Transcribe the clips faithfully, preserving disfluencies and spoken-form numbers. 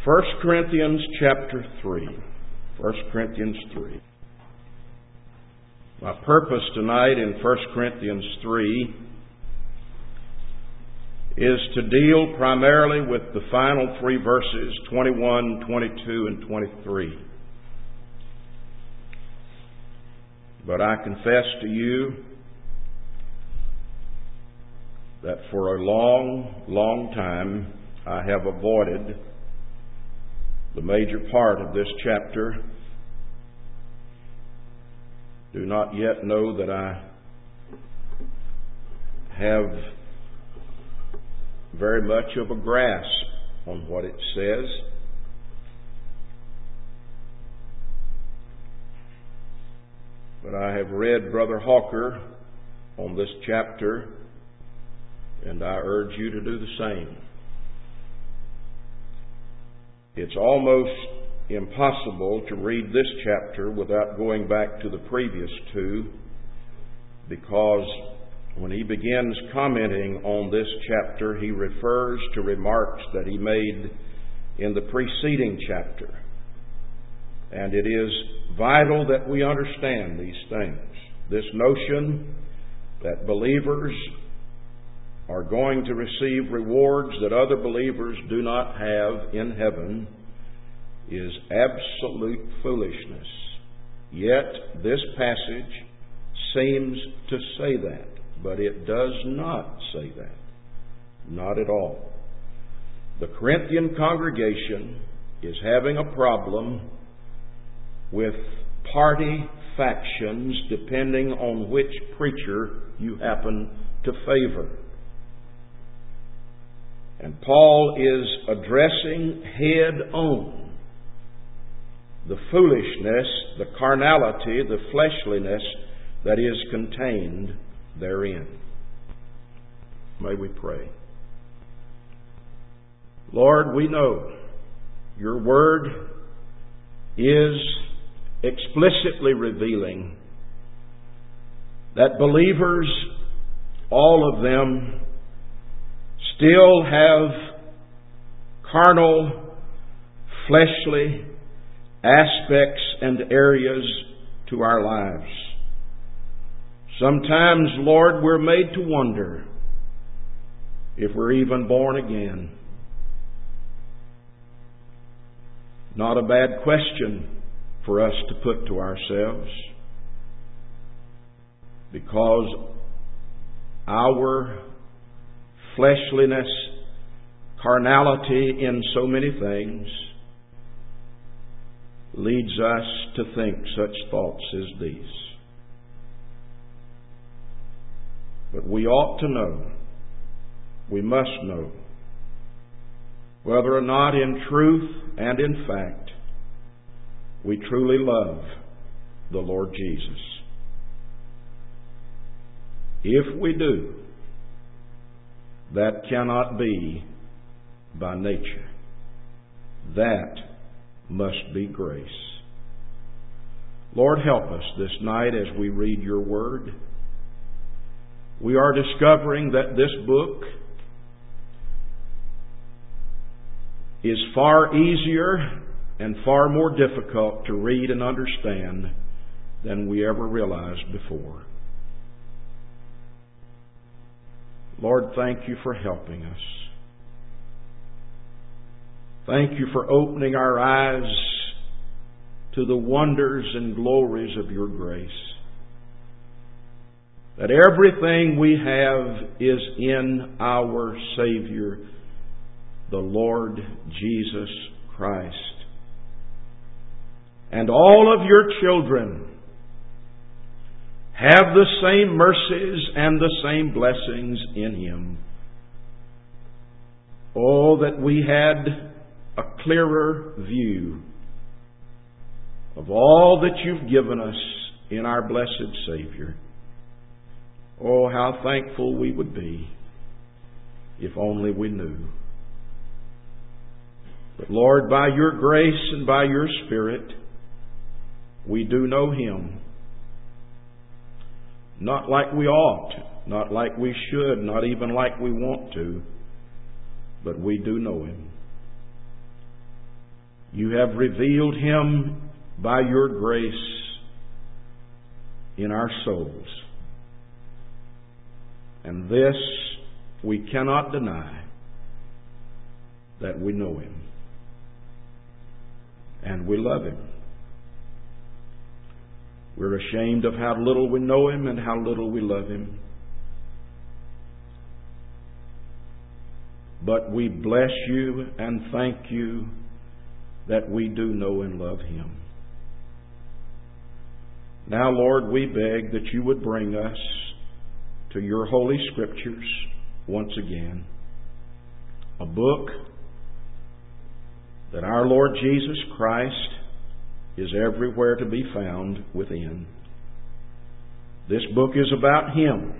First Corinthians chapter three. First Corinthians three. My purpose tonight in First Corinthians three is to deal primarily with the final three verses, twenty-one, twenty-two, and twenty-three. But I confess to you that for a long, long time I have avoided the major part of this chapter. Do not yet know that I have very much of a grasp on what it says. But I have read Brother Hawker on this chapter, and I urge you to do the same. It's almost impossible to read this chapter without going back to the previous two, because when he begins commenting on this chapter, he refers to remarks that he made in the preceding chapter. And it is vital that we understand these things. This notion that believers are going to receive rewards that other believers do not have in heaven is absolute foolishness. Yet this passage seems to say that, but it does not say that. Not at all. The Corinthian congregation is having a problem with party factions depending on which preacher you happen to favor. And Paul is addressing head on the foolishness, the carnality, the fleshliness that is contained therein. May we pray. Lord, we know your word is explicitly revealing that believers, all of them, still have carnal, fleshly aspects and areas to our lives. Sometimes, Lord, we're made to wonder if we're even born again. Not a bad question for us to put to ourselves, because our fleshliness, carnality in so many things leads us to think such thoughts as these. But we ought to know, we must know, whether or not in truth and in fact we truly love the Lord Jesus. If we do, that cannot be by nature. That must be grace. Lord, help us this night as we read your word. We are discovering that this book is far easier and far more difficult to read and understand than we ever realized before. Lord, thank you for helping us. Thank you for opening our eyes to the wonders and glories of your grace. That everything we have is in our Savior, the Lord Jesus Christ. And all of your children have the same mercies and the same blessings in Him. Oh, that we had a clearer view of all that you've given us in our blessed Savior. Oh, how thankful we would be if only we knew. But Lord, by your grace and by your Spirit, we do know Him. Not like we ought, not like we should, not even like we want to, but we do know Him. You have revealed Him by your grace in our souls. And this we cannot deny, that we know Him and we love Him. We're ashamed of how little we know Him and how little we love Him. But we bless You and thank You that we do know and love Him. Now, Lord, we beg that You would bring us to Your Holy Scriptures once again. A book that our Lord Jesus Christ is everywhere to be found within. This book is about Him.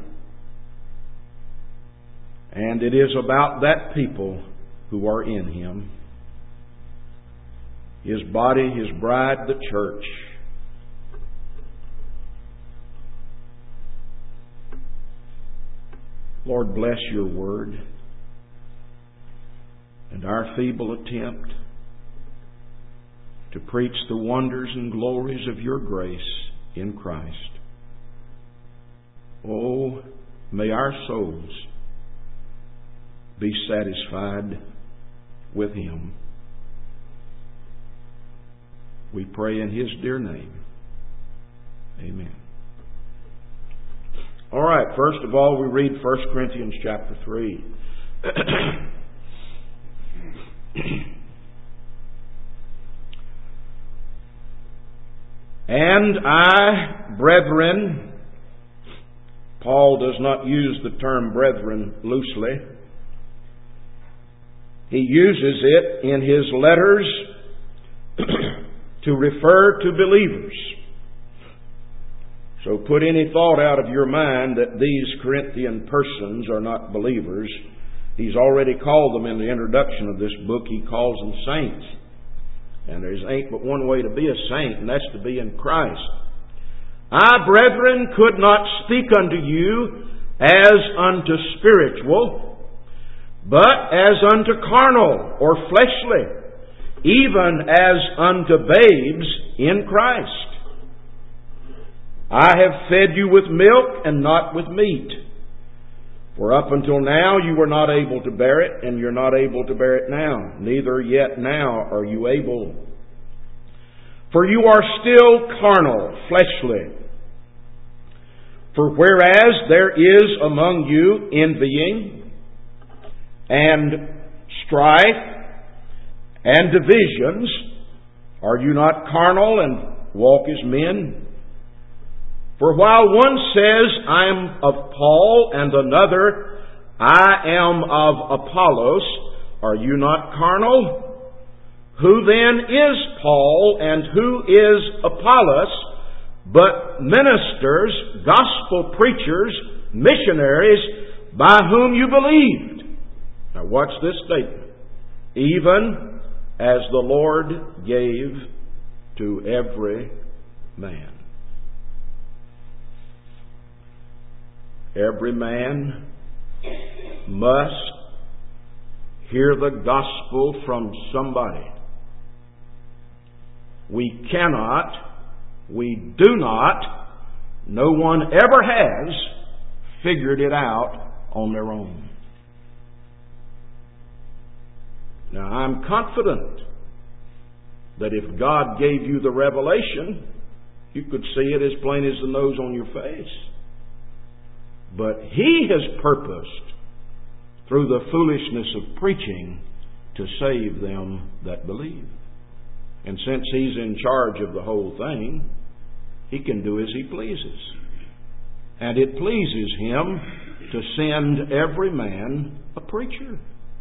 And it is about that people who are in Him. His body, His bride, the church. Lord, bless Your word and our feeble attempt to preach the wonders and glories of Your grace in Christ. Oh, may our souls be satisfied with Him. We pray in His dear name. Amen. All right, first of all, we read First Corinthians chapter three. And I, brethren, Paul does not use the term brethren loosely. He uses it in his letters to refer to believers. So put any thought out of your mind that these Corinthian persons are not believers. He's already called them in the introduction of this book. He calls them saints. And there ain't but one way to be a saint, and that's to be in Christ. I, brethren, could not speak unto you as unto spiritual, but as unto carnal or fleshly, even as unto babes in Christ. I have fed you with milk and not with meat. For up until now you were not able to bear it, and you're not able to bear it now. Neither yet now are you able. For you are still carnal, fleshly. For whereas there is among you envying and strife and divisions, are you not carnal and walk as men? For while one says, I am of Paul, and another, I am of Apollos, are you not carnal? Who then is Paul, and who is Apollos, but ministers, gospel preachers, missionaries, by whom you believed? Now watch this statement. Even as the Lord gave to every man. Every man must hear the gospel from somebody. We cannot, we do not, no one ever has figured it out on their own. Now, I'm confident that if God gave you the revelation, you could see it as plain as the nose on your face. But He has purposed, through the foolishness of preaching, to save them that believe. And since He's in charge of the whole thing, He can do as He pleases. And it pleases Him to send every man a preacher.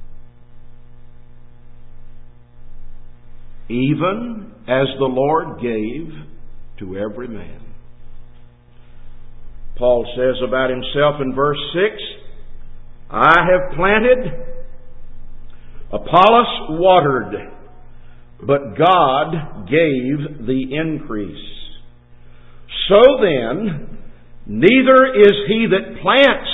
Even as the Lord gave to every man. Paul says about himself in verse six, I have planted, Apollos watered, but God gave the increase. So then, neither is he that plants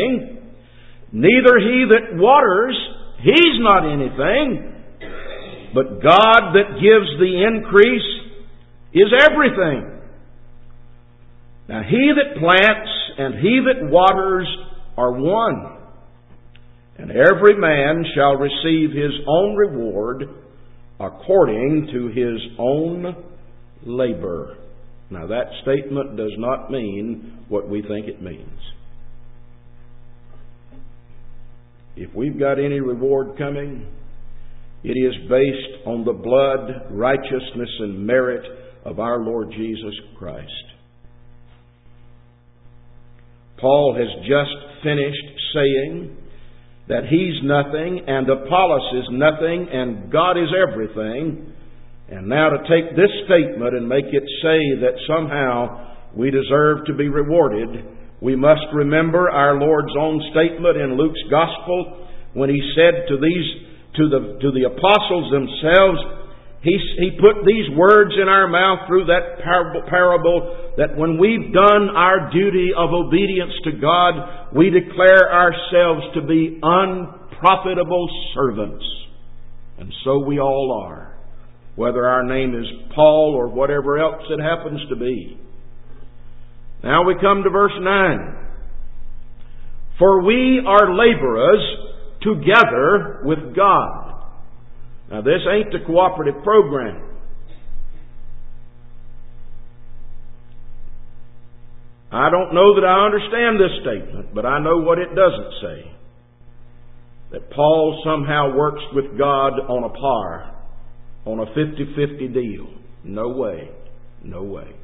anything, neither he that waters, he's not anything, but God that gives the increase is everything. Now he that plants and he that waters are one, and every man shall receive his own reward according to his own labor. Now that statement does not mean what we think it means. If we've got any reward coming, it is based on the blood, righteousness, and merit of our Lord Jesus Christ. Paul has just finished saying that he's nothing and Apollos is nothing and God is everything. And now to take this statement and make it say that somehow we deserve to be rewarded, we must remember our Lord's own statement in Luke's Gospel when He said to these to the to the apostles themselves, He, he put these words in our mouth through that parable, parable that when we've done our duty of obedience to God, we declare ourselves to be unprofitable servants. And so we all are, whether our name is Paul or whatever else it happens to be. Now we come to verse nine. For we are laborers together with God. Now this ain't a cooperative program. I don't know that I understand this statement, but I know what it doesn't say. That Paul somehow works with God on a par, on a fifty-fifty deal. No way. No way.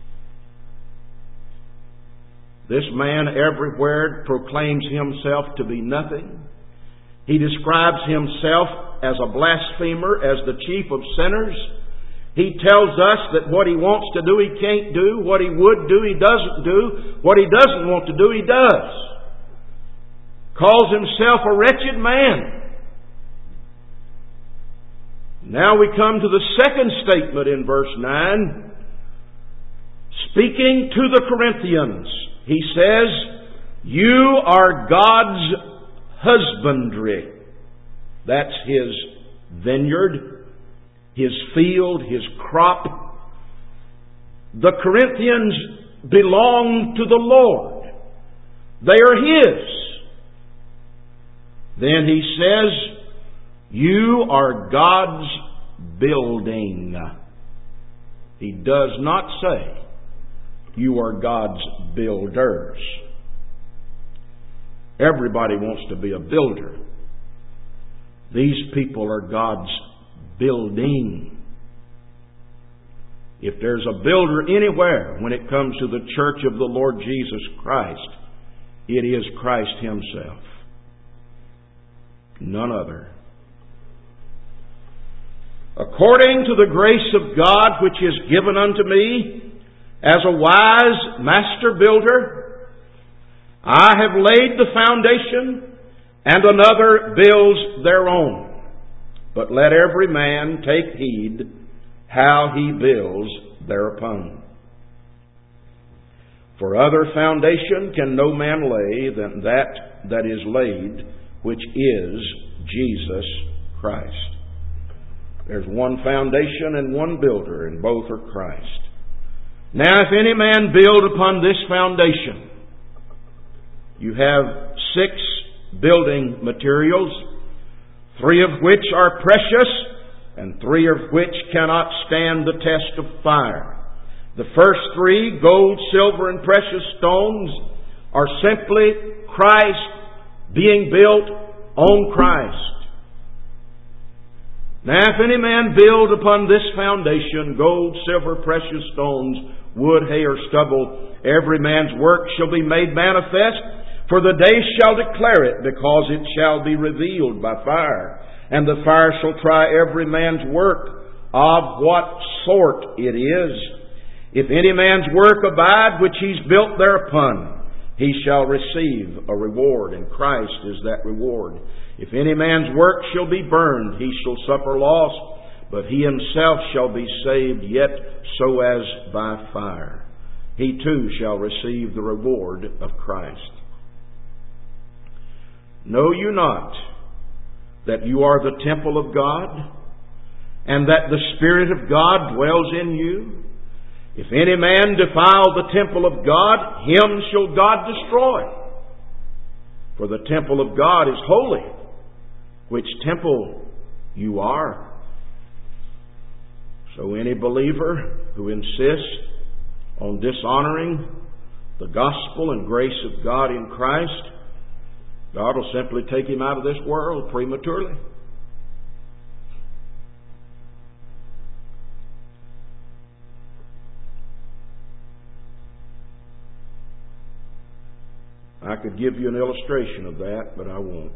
This man everywhere proclaims himself to be nothing. He describes himself as a blasphemer, as the chief of sinners. He tells us that what he wants to do, he can't do. What he would do, he doesn't do. What he doesn't want to do, he does. Calls himself a wretched man. Now we come to the second statement in verse nine. Speaking to the Corinthians, he says, you are God's husbandry. That's His vineyard, His field, His crop. The Corinthians belong to the Lord. They are His. Then he says, you are God's building. He does not say, you are God's builders. Everybody wants to be a builder. These people are God's building. If there's a builder anywhere when it comes to the church of the Lord Jesus Christ, it is Christ Himself. None other. According to the grace of God which is given unto me, as a wise master builder, I have laid the foundation, and another builds their own. But let every man take heed how he builds thereupon. For other foundation can no man lay than that that is laid, which is Jesus Christ. There's one foundation and one builder, and both are Christ. Now if any man build upon this foundation, you have six building materials, three of which are precious, and three of which cannot stand the test of fire. The first three, gold, silver, and precious stones, are simply Christ being built on Christ. Now if any man build upon this foundation, gold, silver, precious stones, wood, hay, or stubble, every man's work shall be made manifest, for the day shall declare it, because it shall be revealed by fire. And the fire shall try every man's work, of what sort it is. If any man's work abide, which he's built thereupon, he shall receive a reward, and Christ is that reward. If any man's work shall be burned, he shall suffer loss, but he himself shall be saved, yet so as by fire. He too shall receive the reward of Christ. Know you not that you are the temple of God, and that the Spirit of God dwells in you? If any man defile the temple of God, him shall God destroy. For the temple of God is holy, which temple you are. So any believer who insists on dishonoring the gospel and grace of God in Christ, God will simply take him out of this world prematurely. I could give you an illustration of that, but I won't.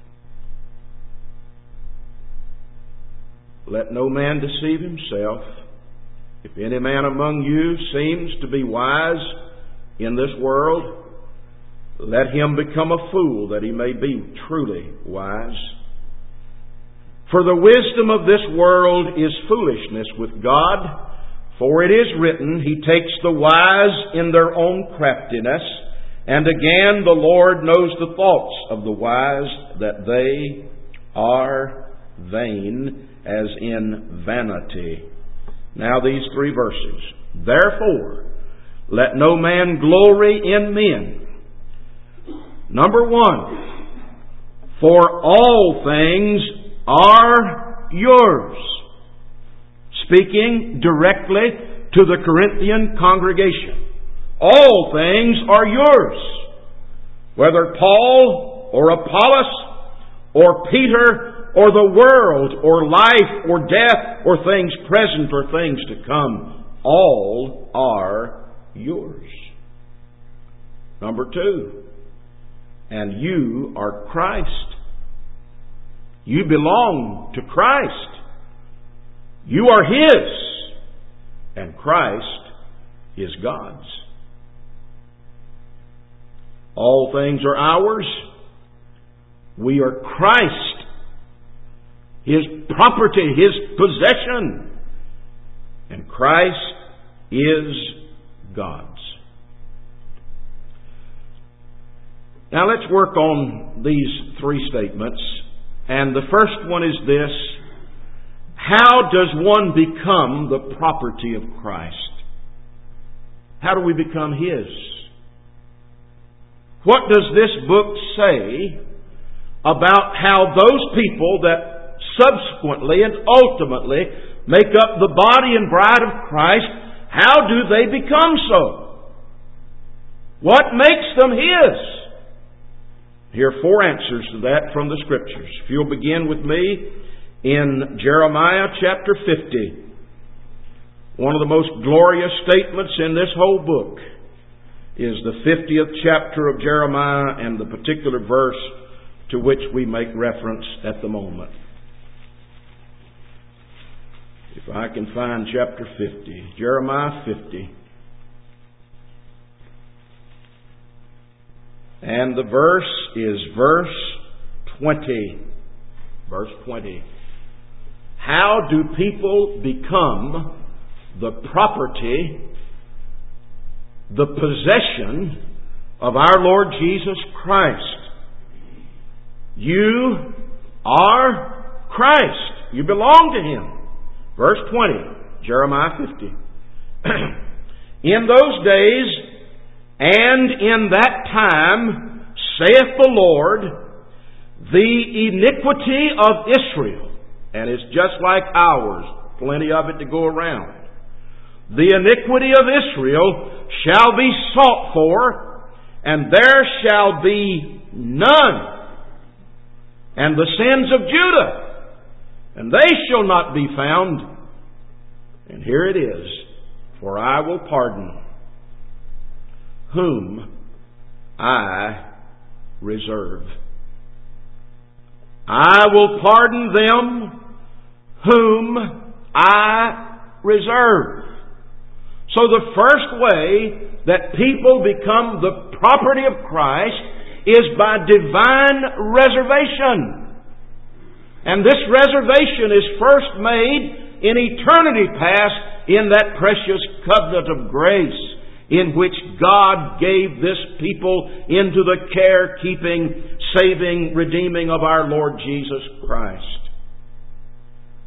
Let no man deceive himself. If any man among you seems to be wise in this world, let him become a fool, that he may be truly wise. For the wisdom of this world is foolishness with God, for it is written, He takes the wise in their own craftiness. And again, the Lord knows the thoughts of the wise, that they are vain as in vanity. Now these three verses. Therefore, let no man glory in men. Number one, for all things are yours. Speaking directly to the Corinthian congregation. All things are yours. Whether Paul or Apollos or Peter or the world or life or death or things present or things to come, all are yours. Number two, and you are Christ. You belong to Christ. You are His, and Christ is God's. All things are ours. We are Christ, His property, His possession. And Christ is God's. Now let's work on these three statements. And the first one is this: how does one become the property of Christ? How do we become His? What does this book say about how those people that subsequently and ultimately make up the body and bride of Christ, how do they become so? What makes them His? Here are four answers to that from the Scriptures. If you'll begin with me in Jeremiah chapter fifty. One of the most glorious statements in this whole book is the fiftieth chapter of Jeremiah and the particular verse to which we make reference at the moment. If I can find chapter fifty, Jeremiah fifty. And the verse is verse twenty. Verse twenty. How do people become the property, the possession of our Lord Jesus Christ? You are Christ. You belong to Him. Verse twenty, Jeremiah fifty. In those days and in that time, saith the Lord, the iniquity of Israel, and it's just like ours, plenty of it to go around. The iniquity of Israel shall be sought for, and there shall be none. And the sins of Judah, and they shall not be found. And here it is, for I will pardon whom I reserve. I will pardon them whom I reserve. So the first way that people become the property of Christ is by divine reservation. And this reservation is first made in eternity past in that precious covenant of grace in which God gave this people into the care, keeping, saving, redeeming of our Lord Jesus Christ.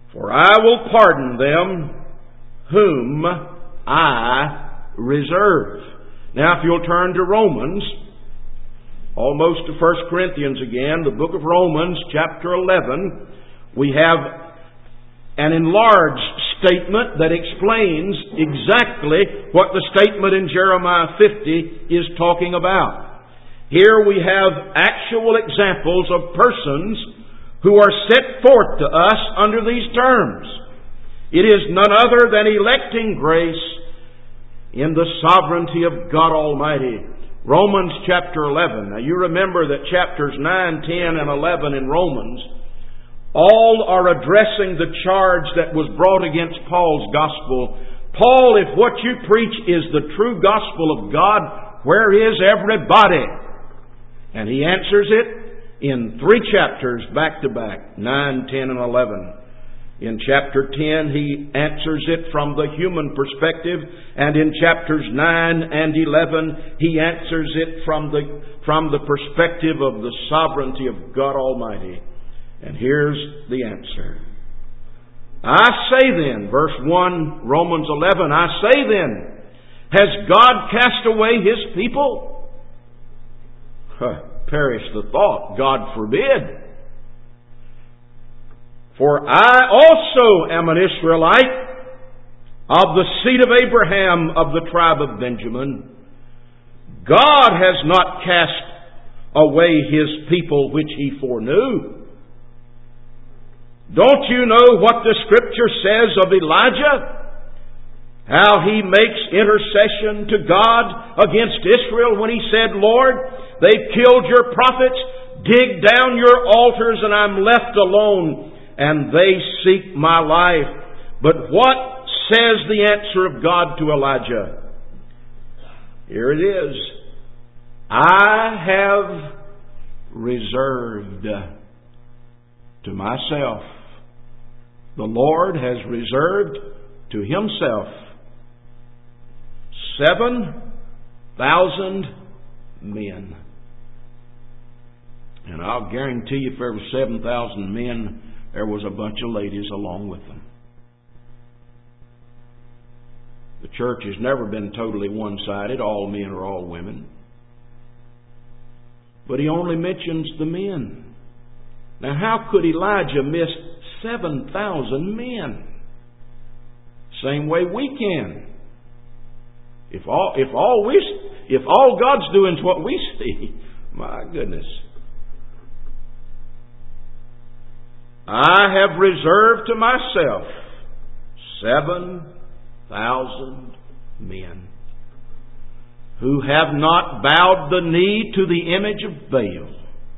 For I will pardon them whom I reserve. Now if you'll turn to Romans, almost to First Corinthians again, the book of Romans, chapter eleven, we have an enlarged statement that explains exactly what the statement in Jeremiah fifty is talking about. Here we have actual examples of persons who are set forth to us under these terms. It is none other than electing grace in the sovereignty of God Almighty. Romans chapter eleven. Now you remember that chapters nine, ten, and eleven in Romans all are addressing the charge that was brought against Paul's gospel. Paul, if what you preach is the true gospel of God, where is everybody? And he answers it in three chapters back to back, nine, ten, and eleven. In chapter ten, he answers it from the human perspective, and in chapters nine and eleven, he answers it from the, from the perspective of the sovereignty of God Almighty. And here's the answer. I say then, verse one, Romans eleven, I say then, has God cast away His people? Huh, perish the thought, God forbid. For I also am an Israelite of the seed of Abraham of the tribe of Benjamin. God has not cast away His people which He foreknew. Don't you know what the Scripture says of Elijah? How he makes intercession to God against Israel when he said, Lord, they've killed your prophets, dig down your altars, and I'm left alone, and they seek my life. But what says the answer of God to Elijah? Here it is. I have reserved to myself. The Lord has reserved to Himself seven thousand men. And I'll guarantee you if there were seven thousand men, there was a bunch of ladies along with them. The church has never been totally one-sided. All men or all women. But He only mentions the men. Now how could Elijah miss seven thousand men? Same way we can. If all if all we if all God's doing is what we see, my goodness. I have reserved to myself seven thousand men who have not bowed the knee to the image of Baal.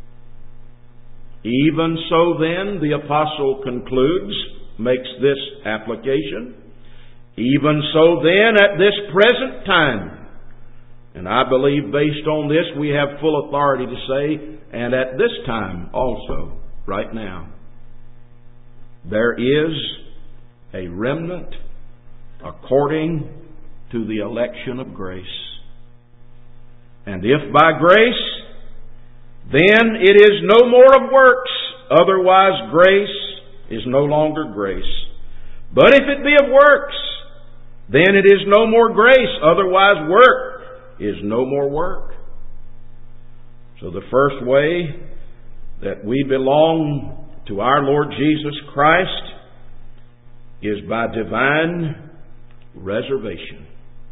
Even so then, the apostle concludes, makes this application. Even so then, at this present time, and I believe based on this we have full authority to say, and at this time also, right now, there is a remnant according to the election of grace. And if by grace, then it is no more of works, otherwise grace is no longer grace. But if it be of works, then it is no more grace, otherwise work is no more work. So the first way that we belong to our Lord Jesus Christ is by divine reservation.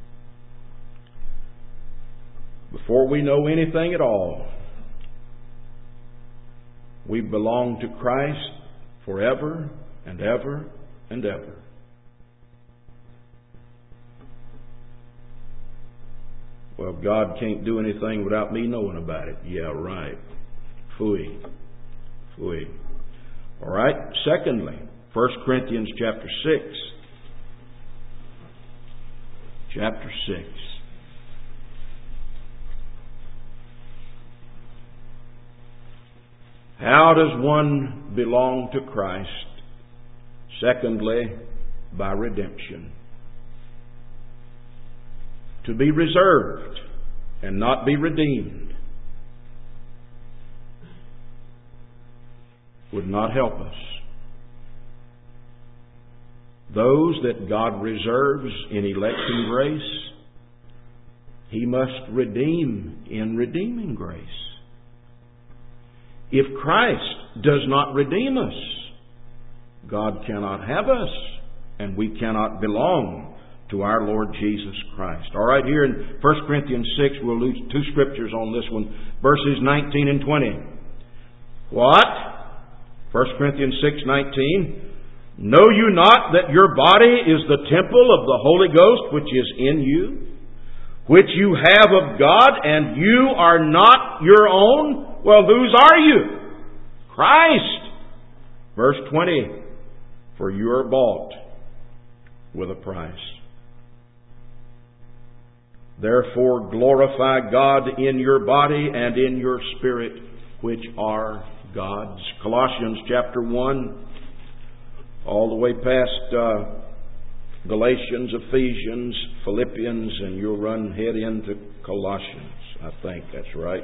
Before we know anything at all, we belong to Christ forever and ever and ever. Well, God can't do anything without me knowing about it. Yeah, right. Phooey. Phooey. All right. Secondly, First Corinthians chapter six. Chapter six. How does one belong to Christ? Secondly, by redemption. To be reserved and not be redeemed would not help us. those that God reserves in election grace, He must redeem in redeeming grace. If Christ does not redeem us, God cannot have us, and we cannot belong to our Lord Jesus Christ. All right, here in First Corinthians six, we'll lose two scriptures on this one, verses nineteen and twenty. What? First Corinthians six nineteen. Know you not that your body is the temple of the Holy Ghost which is in you, which you have of God, and you are not your own? Well, whose are you? Christ. Verse twenty. For you are bought with a price. Therefore glorify God in your body and in your spirit, which are God's. Colossians chapter one, all the way past uh, Galatians, Ephesians, Philippians, and you'll run head into Colossians. I think that's right.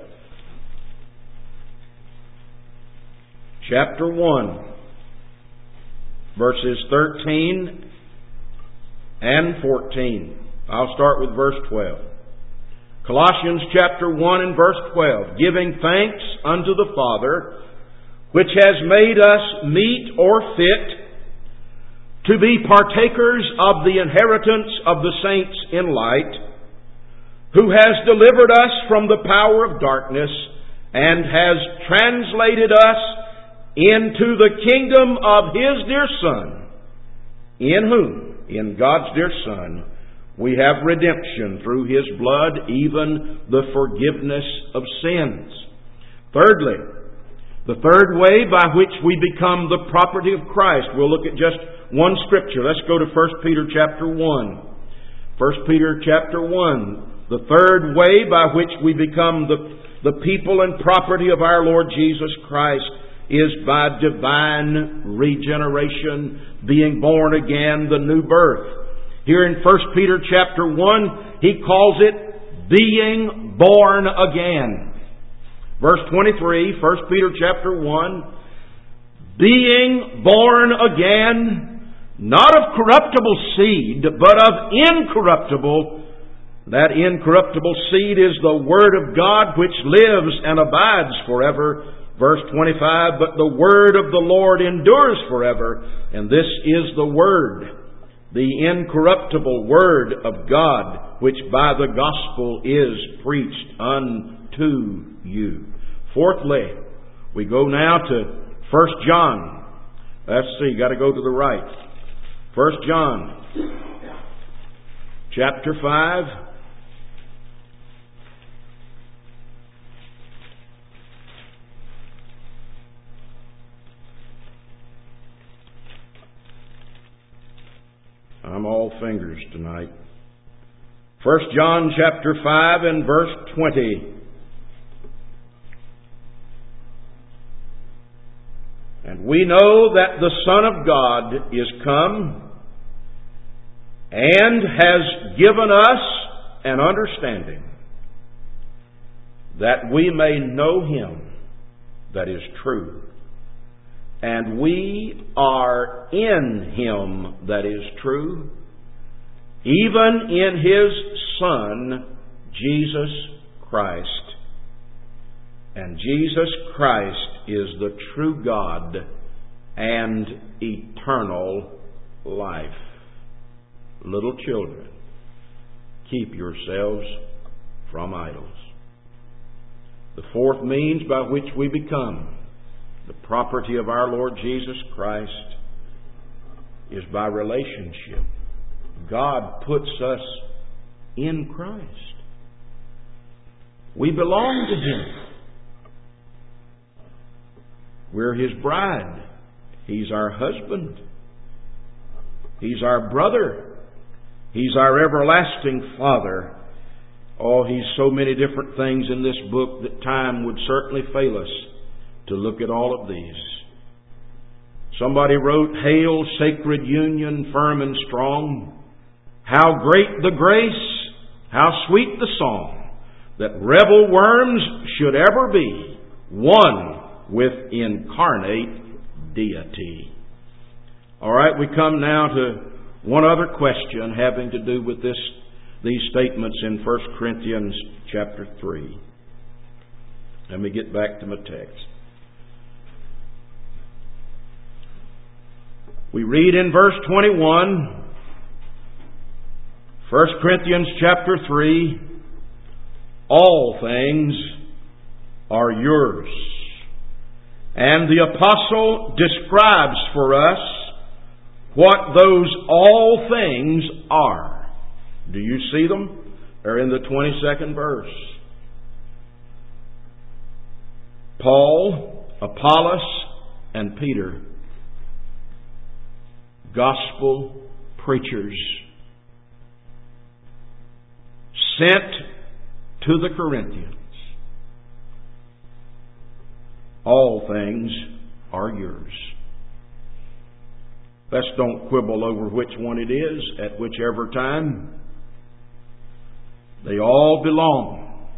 Chapter one, verses thirteen and fourteen. I'll start with verse twelve. Colossians chapter one and verse twelve. Giving thanks unto the Father, which has made us meet or fit to be partakers of the inheritance of the saints in light, who has delivered us from the power of darkness and has translated us into the kingdom of His dear Son, in whom, in God's dear Son, we have redemption through His blood, even the forgiveness of sins. Thirdly, the third way by which we become the property of Christ. We'll look at just one scripture. Let's go to First Peter chapter one. First Peter chapter one. The third way by which we become the, the people and property of our Lord Jesus Christ is by divine regeneration, being born again, the new birth. Here in First Peter chapter one, he calls it being born again. Verse twenty-three, First Peter chapter one, being born again, not of corruptible seed, but of incorruptible. That incorruptible seed is the Word of God, which lives and abides forever. Verse twenty-five, but the Word of the Lord endures forever. And this is the Word, the incorruptible Word of God, which by the gospel is preached unto you. Fourthly, we go now to First John. Let's see, got to go to the right. First John, chapter five. I'm all fingers tonight. First John chapter five and verse twenty. And we know that the Son of God is come and has given us an understanding, that we may know Him that is true. And we are in Him that is true, even in His Son, Jesus Christ. And Jesus Christ is the true God and eternal life. Little children, keep yourselves from idols. The fourth means by which we become the property of our Lord Jesus Christ is by relationship. God puts us in Christ. We belong to Him. We're His bride. He's our husband. He's our brother. He's our everlasting Father. Oh, He's so many different things in this book that time would certainly fail us to look at all of these. Somebody wrote, "Hail, sacred union, firm and strong. How great the grace, how sweet the song, that rebel worms should ever be one with incarnate deity." All right, we come now to one other question having to do with this, these statements in First Corinthians chapter three. Let me get back to my text. We read in verse twenty-one, First Corinthians chapter three, all things are yours. And the apostle describes for us what those all things are. Do you see them? They're in the twenty-second verse. Paul, Apollos, and Peter, gospel preachers, sent to the Corinthians. All things are yours. Let's don't quibble over which one it is at whichever time. They all belong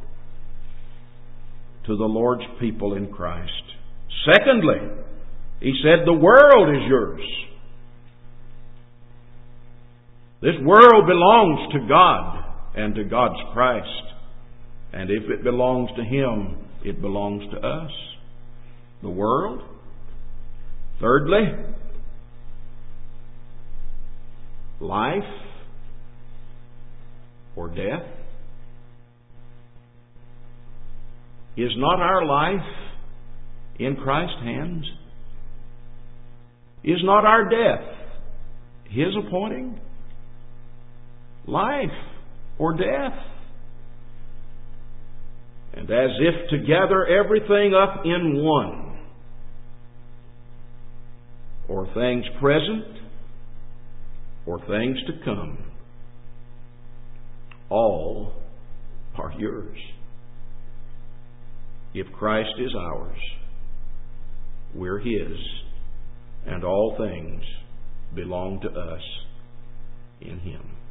to the Lord's people in Christ. Secondly, he said the world is yours. This world belongs to God and to God's Christ. And if it belongs to Him, it belongs to us. The world. Thirdly, life or death. Is not our life in Christ's hands? Is not our death His appointing? Life or death? And as if to gather everything up in one, or things present, or things to come, all are yours. If Christ is ours, we're His, and all things belong to us in Him.